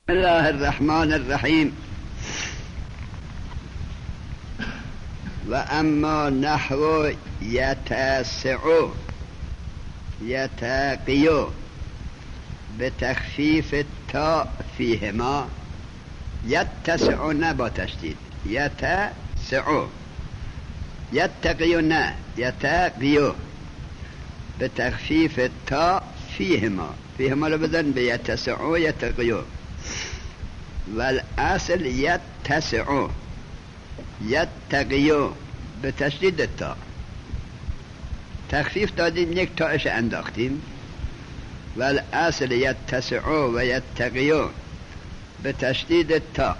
بسم الله الرحمن الرحیم. و اما نحو یتسع یتقی بتخفیف التاء فیهما، یتسع نه با تشدید، یتسع، یتقی نه، یتقی بتخفیف التاء فیهما، فیهما رو بدن به یتسع و یتقی، والاصل یتسع یتقی بتشدید التاء، تخفیف دادیم یک تاءش انداختیم، والاصل یتسع و یتقی بتشدید التاء.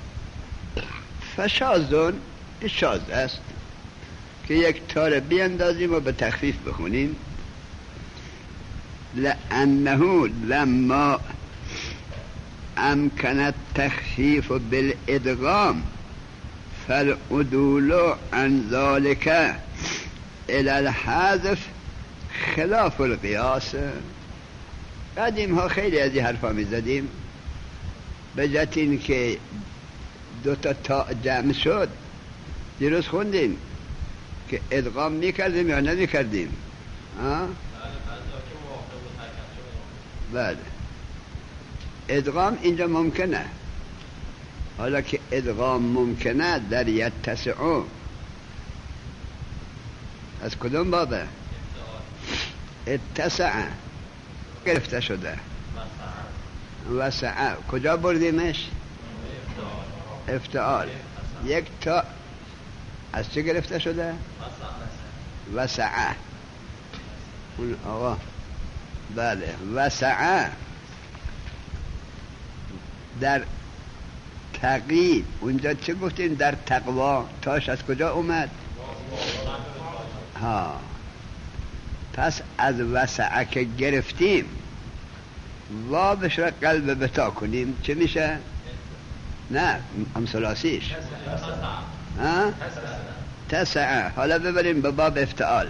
فشاذون شاذ است که یک تا رو بیندازیم و به تخفیف بخونیم. لأنه لما امکن التخفیف بالادغام فالعدول عن ذلك الى الحذف خلاف القیاس. قدیم ها خیلی از این حرفا می زدیم، به جهت این که دوتا تا جمع شد. دیروز خوندیم که ادغام می کردیم یا نمی کردیم؟ بله، ادغام اینجا ممکنه. حالا که ادغام ممکنه در یتسع، از کدوم بابه؟ اتسع گرفته شده، وسع کجا بردیمش؟ افتعال. یک تا از چه گرفته شده؟ وسع. اون آقا بله، وسع در تقی. اونجا چه گفتیم؟ در تقوا. تاش از کجا اومد؟ ها، پس از وسع که گرفتیم وابش را قلب بتا کنیم، چه میشه؟ نه، امثلاسیش تسع. حالا ببریم به باب افتعال.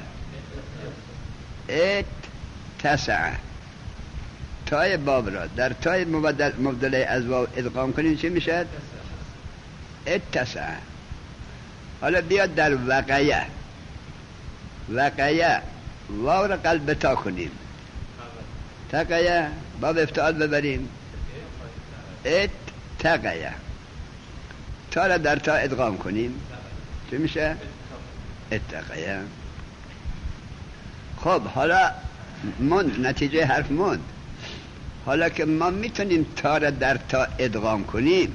تسع، تای باب را در تای مبدل از واو ادغام کنیم، چه میشه؟ اتسع. حالا بیاد در وقیه، وقیه واو را قلب تا کنیم، تقیه باب افتعال ببریم، اتقیه، تا را در تا ادغام کنیم، چه میشه؟ اتقیه. خب حالا مند، نتیجه حرف مند. حالا که ما میتونیم تا را در تا ادغام کنیم،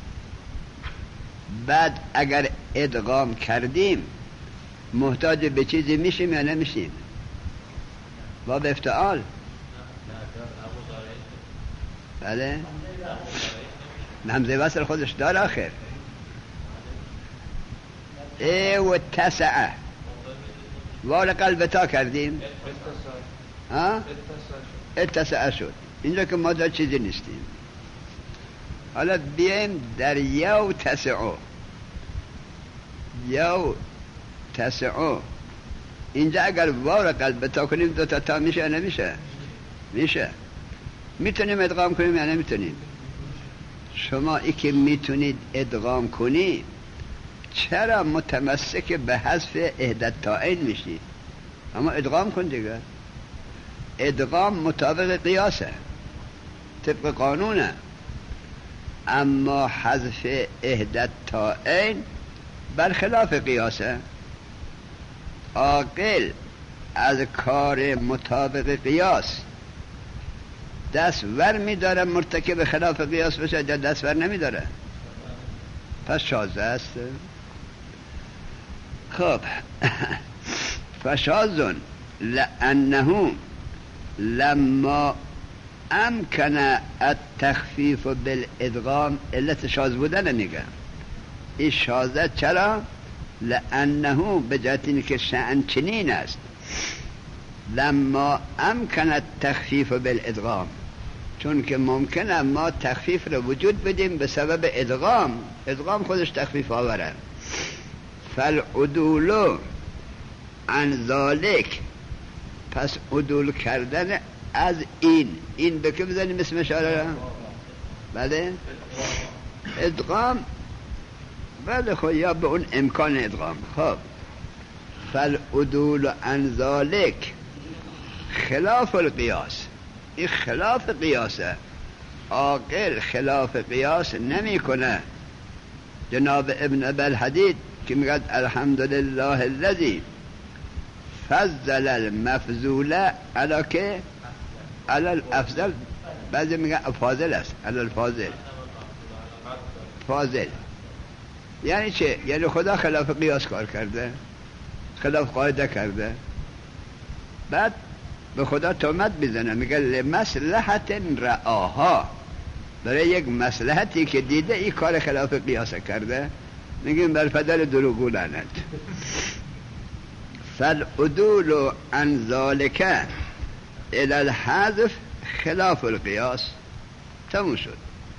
بعد اگر ادغام کردیم محتاج به چیزی میشیم یا نمیشیم؟ باب افتعال. بله، همزه وصل خودش دار آخر. و تسعه وال قلب تا کردیم، اتسعه شد. اینجا که ما در چیزی نیستیم. حالا بیایم در یو تسعو، یو تسعو. اینجا اگر واو را قلب تا کنیم دو تا میشه یا نمیشه؟ میشه. میتونیم ادغام کنیم یا نمیتونیم؟ شما ای که میتونید ادغام کنید، چرا متمسک به حذف احدى تائین میشید؟ اما ادغام کن دیگه. ادغام مطابق قیاسه، طبق قانونه. اما حذف احدى تائین برخلاف قیاسه. عاقل از کار مطابق قیاس دست ور میداره، مرتکب خلاف قیاس بشه یا دست ور نمیداره؟ پس شاذ است. خب فشاذ لأنه لما امکن التخفیف بالادغام. علت شاذ بودن نگه این شاذه. چرا؟ لأنه به جهت این که شأن چنین است، لما امکن التخفیف بالادغام، چون که ممکنه ما تخفیف رو وجود بدیم به سبب ادغام. ادغام خودش تخفیف آوره. فالعدول عن ذلك، پس عدول کردن از این به که بزنیم اسم اشاره را؟ بله ادغام، بله خب یا به اون امکان ادغام. خب فالعدول عن ذلك خلاف القیاس، این خلاف قیاسه، عاقل خلاف قیاس نمی کنه. جناب ابن ابی الحدید که میگه الحمدلله الذی فضل المفضول علی که علی الافضل، بعضی میگه فاضل است علی الفاضل، فاضل یعنی چه؟ یعنی خدا خلاف قیاس کار کرده، خلاف قاعده کرده، بعد به خدا تهمت میزنه، میگه لمصلحت رعاها، برای یک مصلحتی که دیده این کار خلاف قیاس کرده، میگیم بر پدر دروغگو لعنت. فالعدول عن ذلك الى الحذف خلاف القیاس، تموم شد.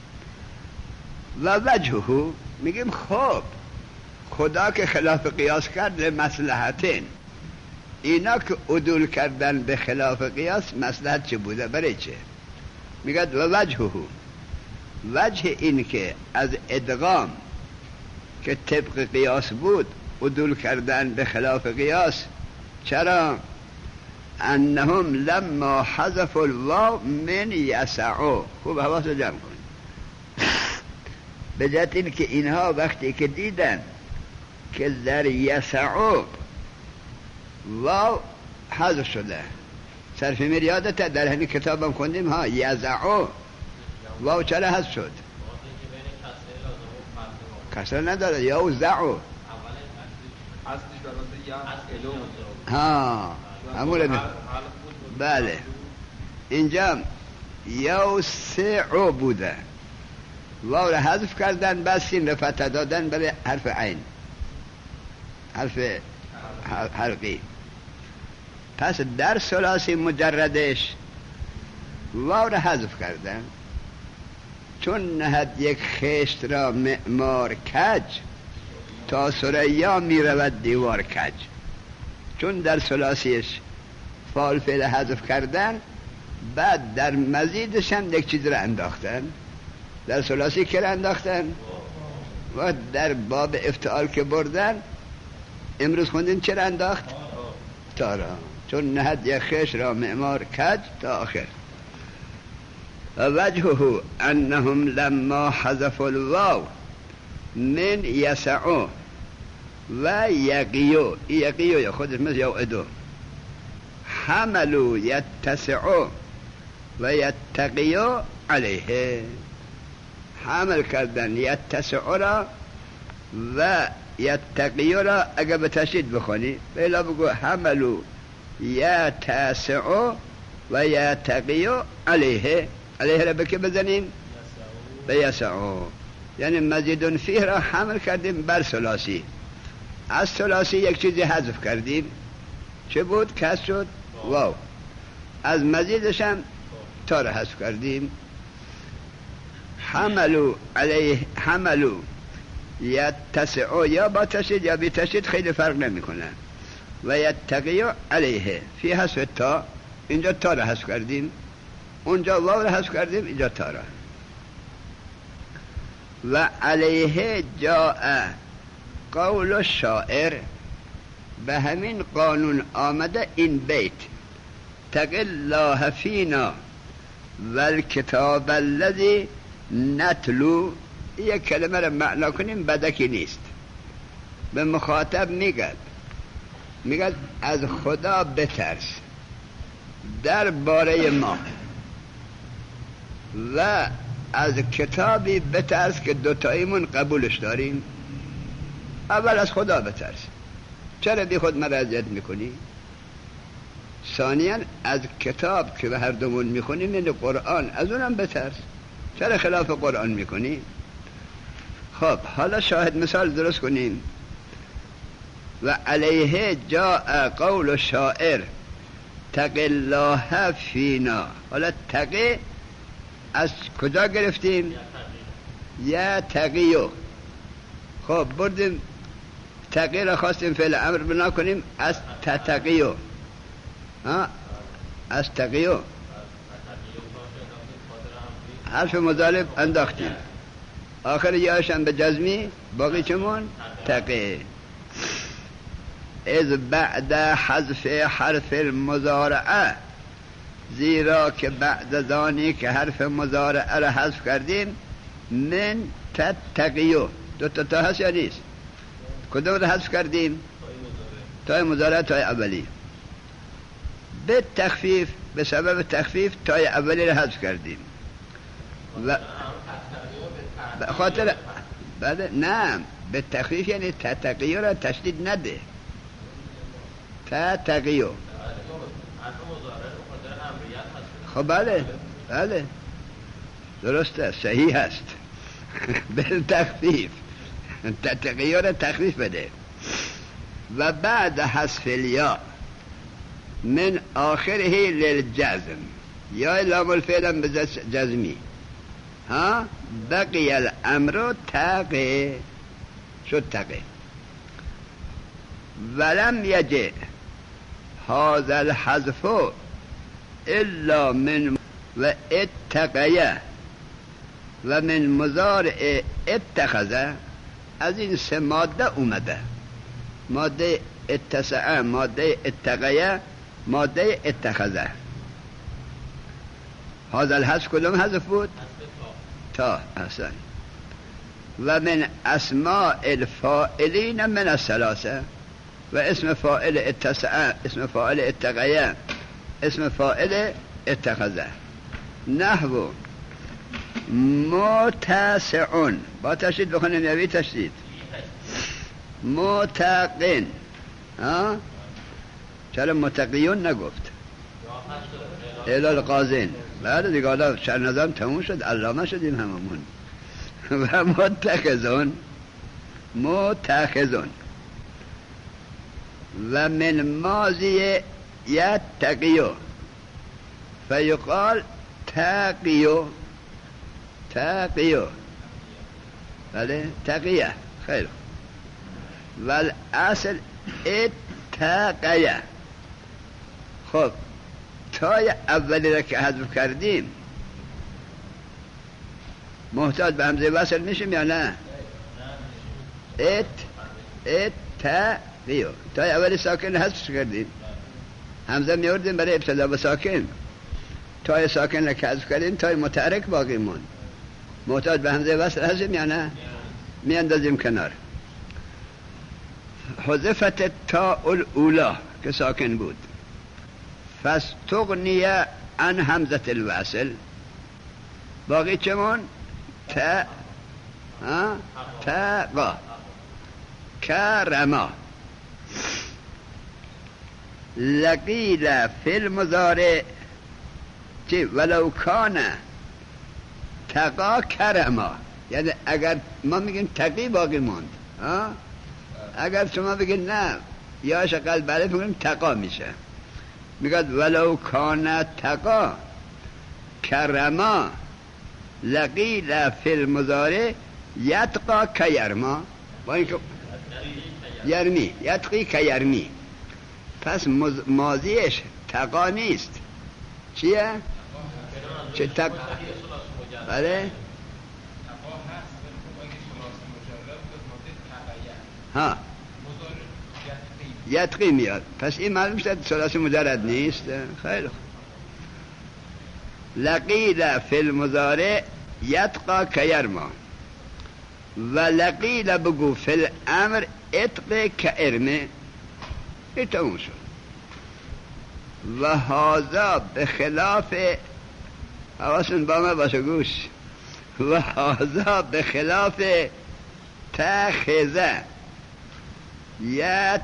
و وجهه میگیم خب خدا که خلاف قیاس کرد لمصلحتین، اینا که عدول کردن به خلاف قیاس مصلحت چه بوده؟ برای چه؟ میگه و وجهه، وجه این که از ادغام که طبق قیاس بود عدول کردن به خلاف قیاس، چرا؟ انهم لما حذف الواو من یسعو، خوب حواس جمع کن، به جهت این که اینها وقتی که دیدن که در یسعو واو حذف شده، صرف میر یادته در همین کتابم خوندیم ها، یزعو واو چرا حذف شد؟ کسر نداره، یا زعو ها همون، بله اینجا یا سعو بوده، واو را حذف کردن، بس این را فتح دادن برای حرف عین، حرف حلقی. پس در ثلاثی مجردش واو را حذف کردن، چون نهد یک خشت را معمار کج، تا ثریا می رود دیوار کج. چون در ثلاثیش فعل فعل حذف کردن، بعد در مزیدش هم یک چیز را انداختن. در ثلاثی که را انداختن و در باب افتعال که بردن، امروز خوندین چرا انداخت؟ تا را، چون نهد یک خشت را معمار کج تا آخر. وجهه انهم لما حذف الواو من یسعو و یقیو، یقیو یا خودش مثل یوعدو، حملو یتسعو و یتقیو علیه، حمل کردن یتسعو را و یتقیو را اگر به تشدید بخونی بلا بگو حملو یتسعو و یتقیو علیه، علیه را بکی بزنیم به یسعو، یعنی مزیدون فیه را حمل کردیم بر ثلاثی، از ثلاثی یک چیزی حذف کردیم، چه بود؟ کس شد واو، از مزیدش هم تا را حذف کردیم. حملو علیه، حملو یتسعو، یا با تشدید یا بی تشدید خیلی فرق نمی کنه، و یتقیو علیه، فی حذف تا، اینجا تا را حذف کردیم، اونجا واو را حذف کردیم، اینجا تا را. و علیه جاء قول الشاعر، به همین قانون آمده این بیت، تق الله فینا والکتاب الذی نتلو، یک کلمه را معنا کنیم بدکی نیست، به مخاطب میگه از خدا بترس در باره ما و از کتابی بترس که دوتاییمون قبولش داریم. اول از خدا بترس، چرا بی خود مرا اذیت میکنی؟ ثانیاً از کتاب که به هر دومون میخونیم، یعنی قرآن، از اونم بترس، چرا خلاف قرآن میکنی؟ خب حالا شاهد مثال درست کنیم. و علیه جاء قول الشاعر تق الله فینا، حالا تقی از کجا گرفتیم؟ یا تقیو. خب بردیم تقی را خواستیم فعل امر بنا کنیم، از تتقیو، از تقیو، حرف مضارع انداختیم، آخر یاش هم به جزمی، باقی چمون تقی. از بعد حذف حرف المضارعه، زیرا که بعد از آنی که حرف مضارعه را حذف کردیم، من تتقیو، دو تا هست یا نیست؟ کدوم را حذف کردیم؟ تای مضارعه، تای اولی. به تخفیف، به سبب تخفیف تای اولی را حذف کردیم و خاطر بعد نه، به تخفیف یعنی تتقیو را تشدید نده، تتقیو. خب بله بله درسته، صحیح هست. به تخفیف تتقیو را تخفیف بده. و بعد حذف الیا من آخره للجزم، یا لام الفعل به جزمی، ها بقی الامر تقی، شد تقی. ولم یجه هذا الحذف الا من و اتقیه و من مضارع اتخذه. از این سه ماده اومده، ماده اتسعه، ماده اتقیه، ماده اتخذه. هذا الحذف کدوم حذف بود؟ تا احسن. و من اسماء الفاعلین من الثلاثه، و اسم فاعل اتسعه، اسم فاعل اتقیه، اسم فاعل اتخذه. نحو متسعون، با تشدید بخونیم یا بی تشدید؟ متقین. ها چرا متقیون نگفت؟ اعلال قاضین. بعد دیگه حالا شهر نظام تموم شد، علامه شدیم هممون. و متخذون، متخذون. و من ماضی یتقیو فیقال تقیو، تقیو، بله تقیه. خیلی. والاصل اتقیه. خب تای اولی را که حذف کردیم محتاج به همزه وصل میشیم یا نه؟ تقیو، تای اولی ساکن حذف کردیم، همزه میوردیم برای ابتدا به ساکن. تای ساکن را که حذف کردیم تای متحرک باقی مون، محتاج به همزه وصل هستیم یا نه؟ میاندازیم کنار. حذفت تا الاولا که ساکن بود، فاستغنیه عن همزه الوصل، باقی چمون؟ تقا کرما. لقیل فی المضارع چی؟ ولو کان تقا کرما، یعنی اگر ما میگیم تقی باقی موند، اگر شما بگید نه یا شقل بله بگیم تقا میشه. میگد ولو کان تقا کرما لقیل فی المضارع یتقا کیرما، با اینکه یرمی، یتقی کیرمی، پس ماضیش تقا نیست. چیه؟ چه تقا؟ بله ها یتقی میاد، پس این معلوم شد ثلاثی مجرد نیست. خیلی خوب. لقیل فی المضارع یتقا کیرما، و لقیل بگو فی الامر اتق کارمه. این تموم شد. و هذا به خلاف، حواسون با ما باشه گوش، و هذا به خلاف تخذه یا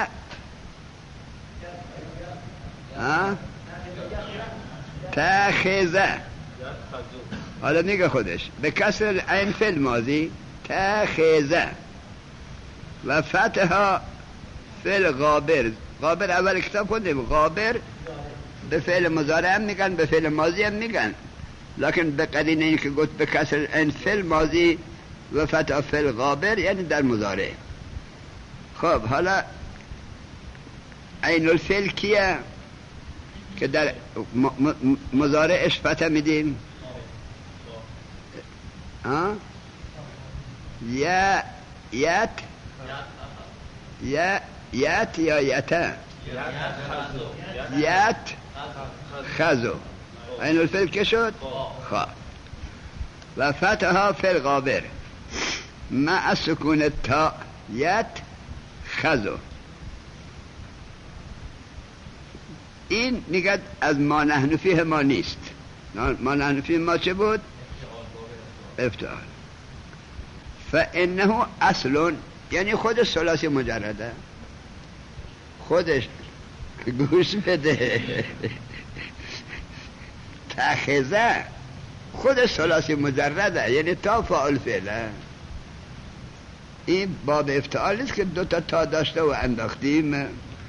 تخذه. حالا میگه خودش به کسر عین فعل ماضی تخذه و فتحها فعل غابر. غابر اول کتاب خوندیم، غابر به فعل مضارع هم میگن، به فعل ماضی هم میگن، لکن به قرینه این که گفت به کسر عین فعل ماضی و فتح فعل غابر یعنی در مضارع. خب حالا عین الفعل کیه که در مضارعش فتح میدیم؟ یا یت یا یت یا یتا یت خزو این الفعل که شد خا و فتحها فی الغابر مع سکون تا یت خزو. این نگه از ما نحن فیه ما نیست. ما نحن فیه ما چه بود؟ افتعال. فانه اصل، یعنی خود ثلاثی مجرده، خودش گوش بده تخذه خود ثلاثی مجرده، یعنی تا فاعل فعله. این باب افتعال است که دوتا تا داشته و انداختیم.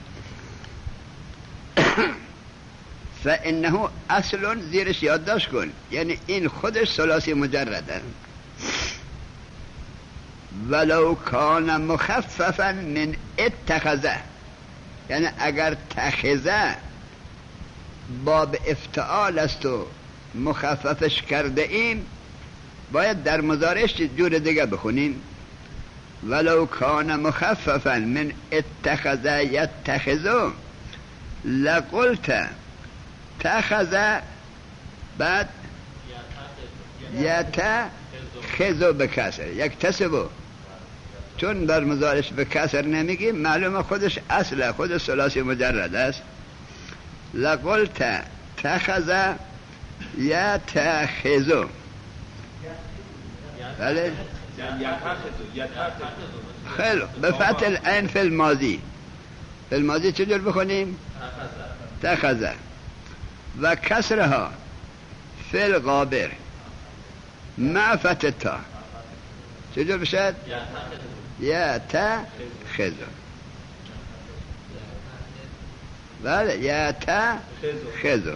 فانه اصل، زیرش یادداشت کن، یعنی این خودش ثلاثی مجرده. ولو کان مخففا من اتخذه، یعنی اگر تخذه باب افتعال است و مخففش کرده ایم، باید در مضارعش جور دیگه بخونیم. ولو کان مخففا من اتخذه یتخذو لقلت تخذ بعد یتخذو بکسر یکتسبو، چون در مضارعش به کسر نمیگیم معلومه خودش اصله، خود ثلاثی مجرد است. لقلت تخذ یتخذو، بله خیلی به فتح العین فی الماضی. فی الماضی چجور بخونیم؟ تخذ و کسرها فی الغابر مع فتح تا چجور بشد؟ یتخذو، بله یتخذو.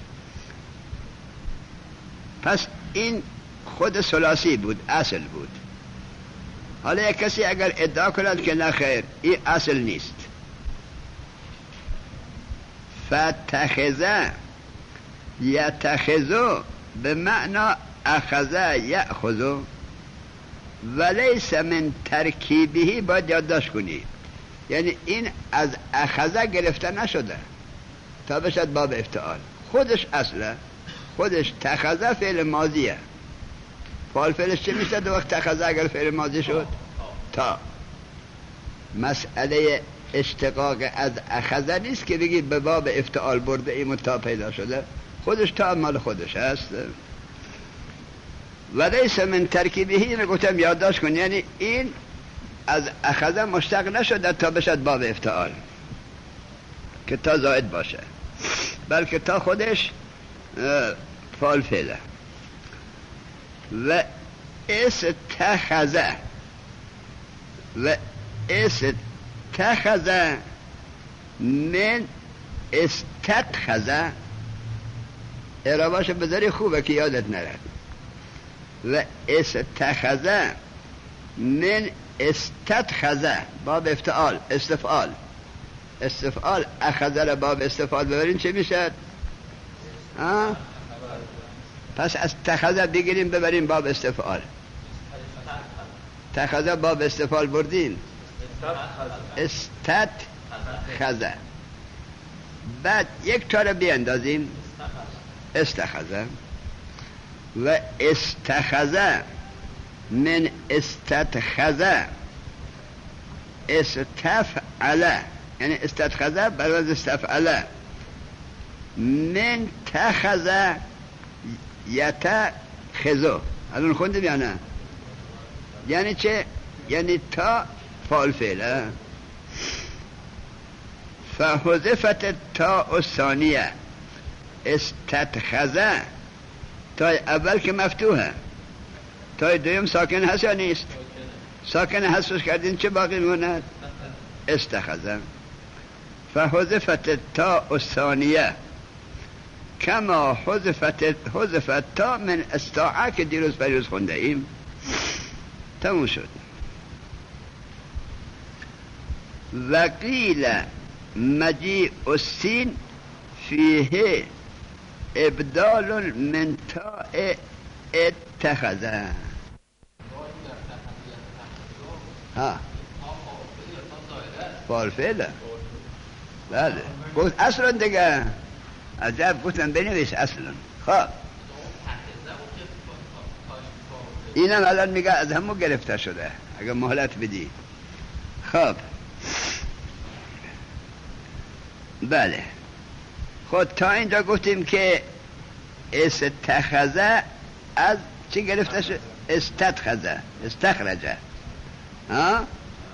پس این خود ثلاثی بود، اصل بود. حالا یک کسی اگر ادعا کند که نه خیر این اصل نیست، فتخذه یتخذو به معنا اخذه یأخذو ولیس من ترکیبه، باید یادداشت کنی، یعنی این از اخذه گرفته نشده تا بشد باب افتعال. خودش اصله، خودش تخذه فعل ماضیه. فعل فعلش چه میشه دو وقت تخذه اگر فعل ماضی شد؟ تا. مسئله اشتقاق از اخذه نیست که بگید به باب افتعال برده ایم و تا پیدا شده، خودش تا مال خودش هست. و لیس من ترکیبه، اینو گفتم یادداشت کن، یعنی این از اخذه مشتق نشده تا بشد باب افتعال که تا زائد باشه، بلکه تا خودش فعل فعله. و استخذه و استخذه من استخذه، اعراباش بذاری خوبه که یادت نرد. و استخذه من استخذه باب افتعال، استفعال. استفعال اخذه باب استفعال ببرین چه میشد؟ پس از تخذه بگیریم ببریم باب استفعال. تخذه باب استفعال بردین، استخذه. بعد یک تا رو بیاندازیم، استخذه. و استخذه من استخذه استفعله، یعنی استخذه برای استفعله. من تخذه یتخذو، الان خوندیم یا نه؟ یعنی چه؟ یعنی تا فعل فعله. فحذفت التاء الثانیه استتخذه، تای اول که مفتوحه، تای دویم ساکن هست یا نیست؟ ساکن هستش کردین چه باقی میموند؟ استخذه. فحذفت التاء الثانیه کما حذفت تا من استاعه که دیروز پریروز خونده ایم. تموم شد. وقیل مجیء السین فیه ابدال من تاء اتخذه. ها فالفعله. بله گفت اصلا دیگه. عجب گفتم بنویس اصلا. خب اینم الان میگه از همون گرفته شده اگه مهلت بدی. خب بله خود تا اینجا گفتیم که استخذه از چی گرفته شد؟ استخرجه ها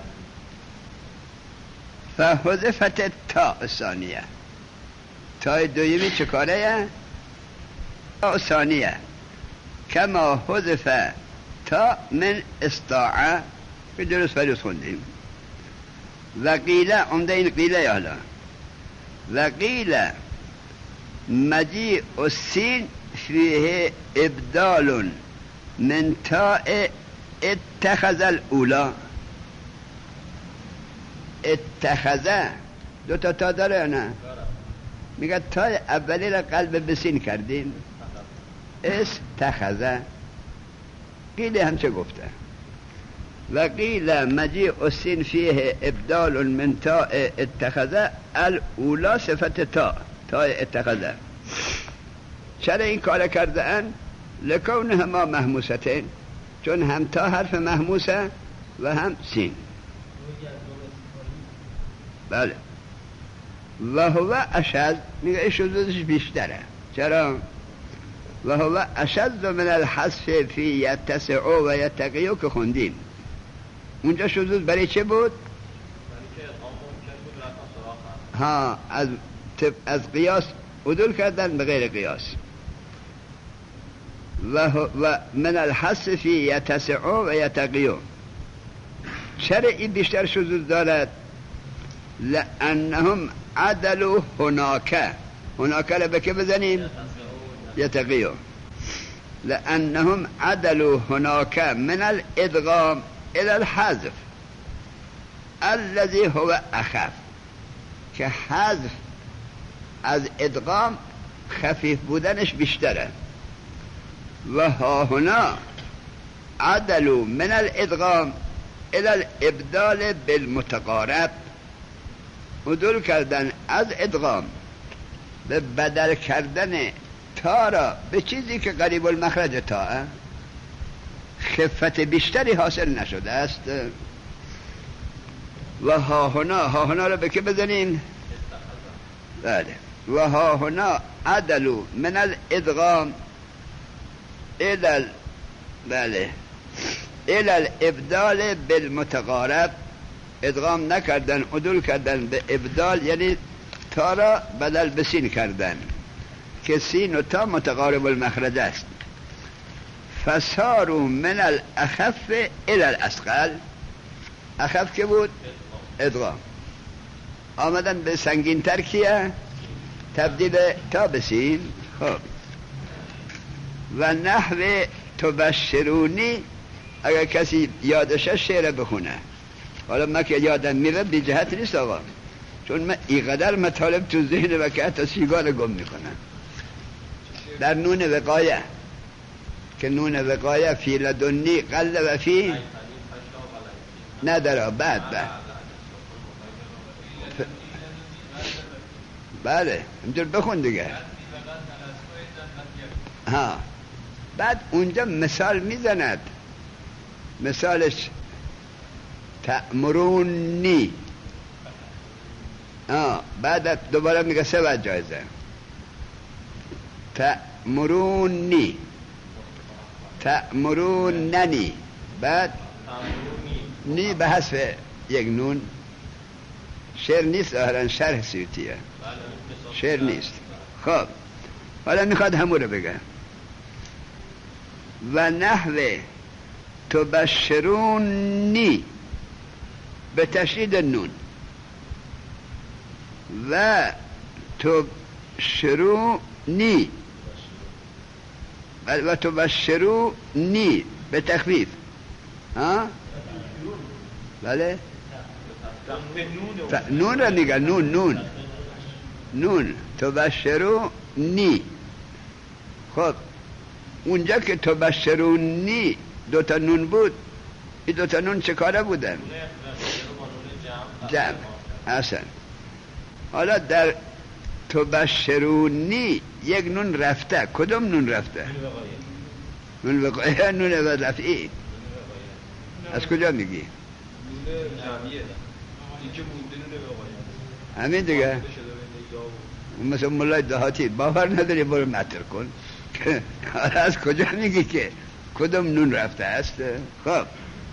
فحذفت تا ثانیه. تای دویمی چه کاره؟ تا ثانیه کما حذف تا من استاعه که درست فریض خوندیم. و قیله عمده این قیله حالا و قیله مجیع السین فیه ابدال من تاء اتخذ الاولا. اتخذه دو تا داره یا نه؟ میگه تای اولی را قلب بسین کردیم استخذه. قیله هم چه گفته؟ و قیل مجیع السین فیه ابدال من تاء اتخذه الاولا صفت تای اتخذه. چرا این کار کرده ان؟ لکونهما محموستین، چون هم تا حرف محموسه و هم سین. بله و هو اشد میگه شذوذش بیشتره. چرا؟ و هو اشد من الحذف فی یتسع و یتقی که خوندیم. اونجا شذوذ برای چه بود؟ ها از قیاس عدول کردن به غیر قیاس. و من الحذف فی یتسع و یتقی. چرا این بیشتر شذوذ دارد؟ لأنهم عدلوا هناك را بکه بزنیم یتقی. لأنهم عدلوا هناك من الادغام الى الحذف الذي هو اخف. که حذف از ادغام خفیف بودنش بیشتره. و ها هنا عدلوا من الادغام الى الابدال بالمتقارب. عدول کردن از ادغام به بدل کردن تا را به چیزی که قریب المخرج تا خفت بیشتری حاصل نشده است. و ها هنا را به که بزنین؟ بله و ها هنا عدلوا من الادغام الى بله الى الابدال بالمتقارب. ادغام نکردن، عدول کردن به ابدال، یعنی تا را بدل به سین کردن که سین و تا متقارب المخرج است. فصاروا من الاخف الى الاسقل. اخف که بود؟ ادغام. آمدن به سنگین تر کیه؟ تبدیل تا به سین. خب و نحو تبشرونی اگر کسی یادشه شعر بخونه. حالا من که یادم میره بی جهت نیست آقا، چون من اینقدر مطالب تو ذهن و که حتی سیگار گم میکنم. در نون وقایه که نون وقایه فی لدنی قل و فی نداره بعد بله اینجور بخون دیگه. ها بعد اونجا مثال میزند، مثالش تأمرونی. بعد دوباره میگه سه وجه جایزه. تأمرونی، تأمروننی، بعد نی به حذف یک نون. شعر نیست ظاهرا، شرح سیوطیه، شعر نیست. خب حالا میخواد همون رو بگه. و نحو تبشرونی به تشدید نون و تبشرونی و تبشرونی به تخفیف. ها بله نون را میگه، نون تبشرونی. خب اونجا که تبشرونی دوتا نون بود این دوتا نون چه کاره بودن؟ جمع اصلا. حالا در تبشرونی یک نون رفته، کدوم نون رفته؟ نون وقایه. نون عوض رفعی از کجا میگی؟ همین دیگه. مثلا مولای دهاتی باور نداری برو مطر کن. از کجا میگی که کدوم نون رفته است؟ خب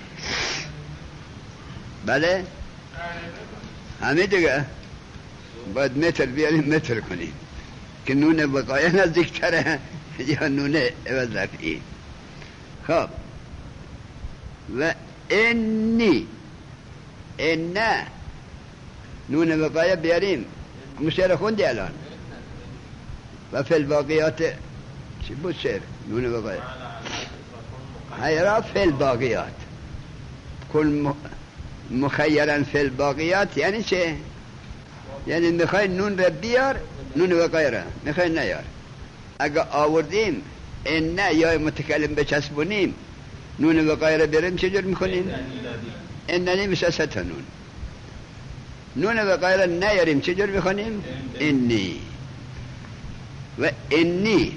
بله همین دیگه. باید متر بیاریم متر کنیم که نون وقایه نزدیکتره یا نون عوض رفعی. خب و انی نه نون وقایه بیاریم. شعر خوندی الان؟ و فی الباقیات چی بود شعر؟ نون وقایه حیرا فی الباقیات کل مخیرن فی الباقیات. یعنی چه؟ یعنی میخوای نون را بیار، نون وقایه را میخوای نیار. اگه آوردیم نه یا متکلم بچسبونیم نون وقایه را بیاریم چجور میکنیم؟ اننی میشه سه تا نون. نون وقایه را نیاریم چجور میخونیم؟ انی. و انی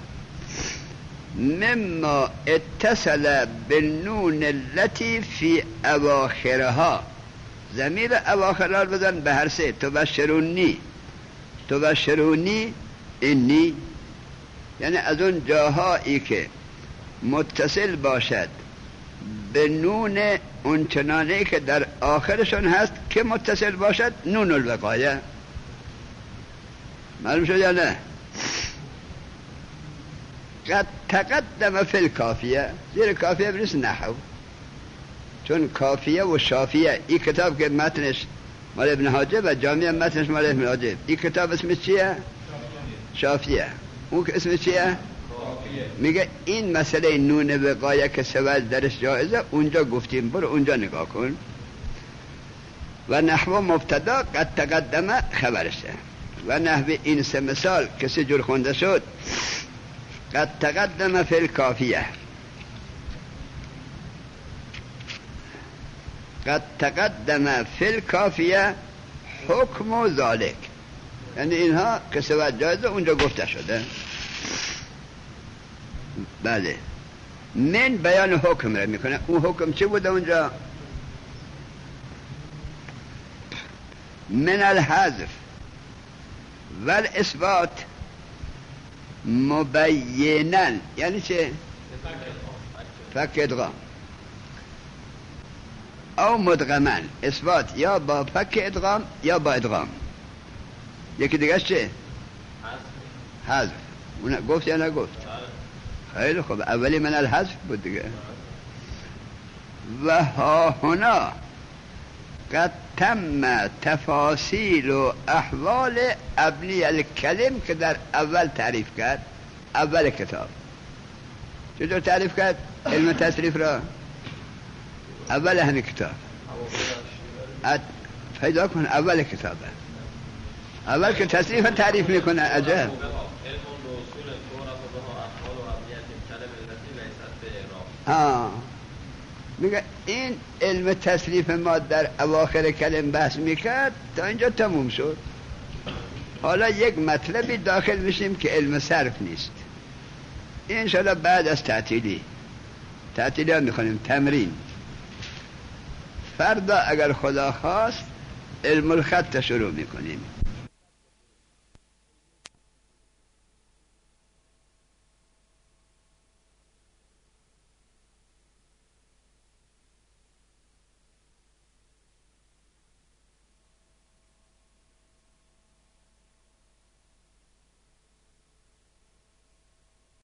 مما اتصل بالنون التي في اواخرها. ضمیر اواخرها رو بزن به هر سه. تبشرونی انی، یعنی از اون جاهایی که متصل باشد به نون اون چنانه که در آخرشون هست که متصل باشد نون الوقایه. معلوم شد یا نه؟ قد تقدم فی الکافیه. زیر کافیه بریس نحو، چون کافیه و شافیه این کتاب که متنش مال ابن حاجب و جامعه متنش مال ابن حاجب. این کتاب اسمش چیه؟ شافیه. اون که اسمش چیه؟ میگه این مسئله نون وقایه که سوال درش جایزه اونجا گفتیم، برو اونجا نگاه کن. و نحو مبتدا قد تقدم خبرشه. و نحو این سه مثال کسی جور خونده شد قد تقدم فی الکافیه. قد تقدم فی الکافیه حکم ذالک. یعنی اینها که سوال جایزه اونجا گفته شده. بله. من بیان حکم را میکنه. اون حکم چی بوده اونجا؟ من الحذف والاثبات مبینا. یعنی چه؟ فک ادغام او مدغما. اثبات یا با فک ادغام یا با ادغام. یکی دیگه چه؟ حذف. اون گفت یا نگفت؟ خیلی خوب. اولی من الحذف بود دیگه. و ها هنا قد تم تفاصیل و احوال ابنی الکلم که در اول تعریف کرد. اول کتاب چطور تعریف کرد علم تصریف را؟ اول همین کتاب پیدا کن. اول کتابه اول که تصریف تعریف میکنه. عجب. میگه این علم تصریف ما در اواخر کلم بحث میکرد تا اینجا تموم شد. حالا یک مطلبی داخل میشیم که علم صرف نیست. انشاءالله بعد از تعطیلی ها میخونیم. تمرین فردا اگر خدا خواست علم الخط شروع میکنیم.